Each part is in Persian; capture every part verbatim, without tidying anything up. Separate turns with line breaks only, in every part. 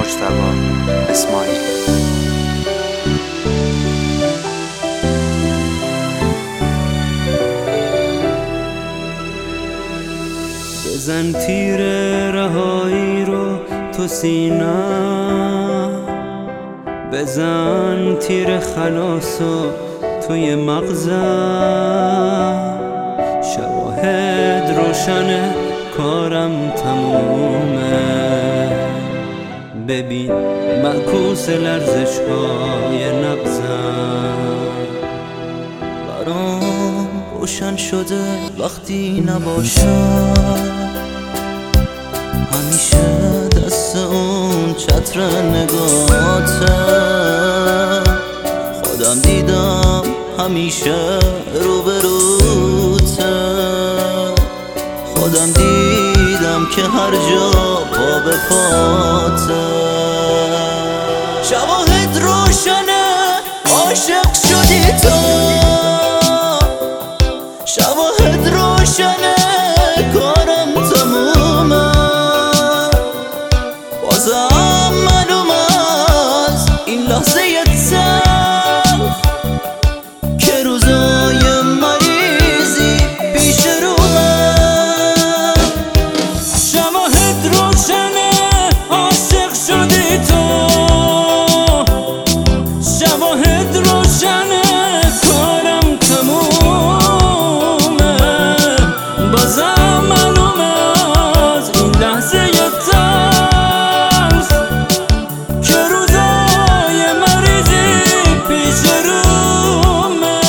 مجتبی اسماعیلی.
بزن تیر رهایی رو تو سینه، بزن تیر خلاصو توی مغزم. شواهد روشنه کارم تمومه، ببین معکوس لرزش های نبضم. برام روشن شده وقتی نباشم، همیشه دست اون چتر نگاته. خودم دیدم همیشه روبروته، خودم دیدم که هر جا پا به پاته. شواهد روشنه عاشق شدی تو، شواهد روشنه کارم تمومه. بازم معلوم از این لحظه تلخ که روزای مریضی پیش رومه. شواهد روشنه عاشق شدی تو، شواهد روشنه کارم تمومه. بازم معلوم از این لحظه تلخ که روزای مریضی پیش رومه.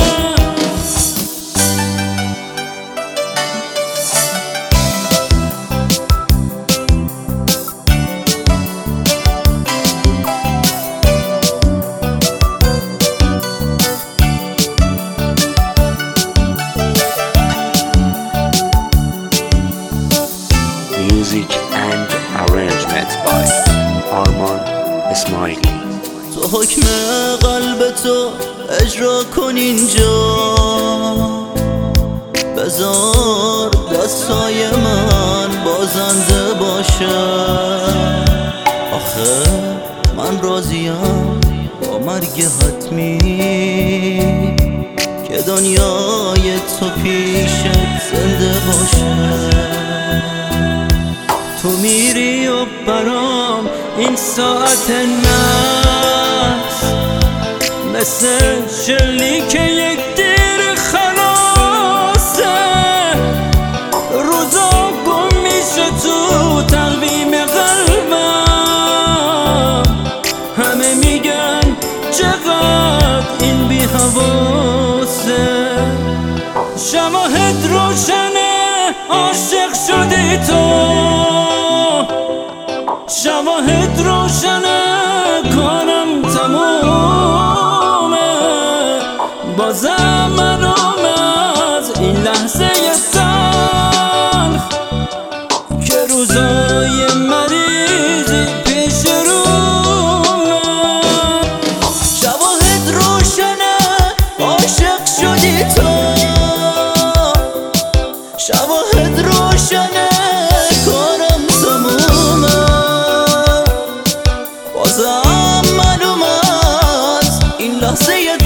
Music and arrangement by آرمان اسماعیلی.
تو حکم قلب تو اجرا کن اینجا، بذار دستای من بازنده باشه. آخه من راضیم با مرگ حتمی که دنیای تو پیشت زنده باشه. تو میری و برام این ساعت نفس مثل شلیک یک دیر خلاصه. روزا گم میشه تو تقویم قلبم، همه میگن چقدر این بی حواسه. شواهد روشنه عاشق شدی تو، شواهد روشنه کارم تمومه. بازم معلوم از این لحظه تلخ که روزای مریضی پیش رومه. شواهد روشنه عاشق شدی تو، شواهد روشنه کارم تمومه. بازم معلوم از این لحظه